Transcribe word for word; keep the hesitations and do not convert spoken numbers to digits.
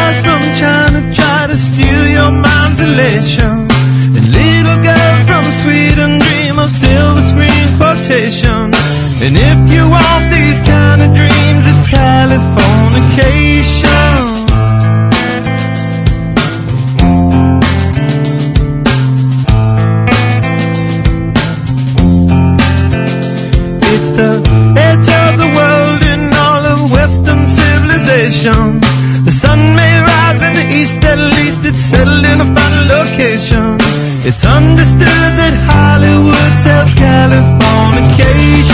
guys from China try to steal your mind's elation. And little girls from Sweden dream of silver screen quotation. And if you want these kind of dreams, it's Californication. It's the edge of the world in all of Western civilization. The sun may rise in the east, at least it's settled in a final location. It's understood that Hollywood sells Californication.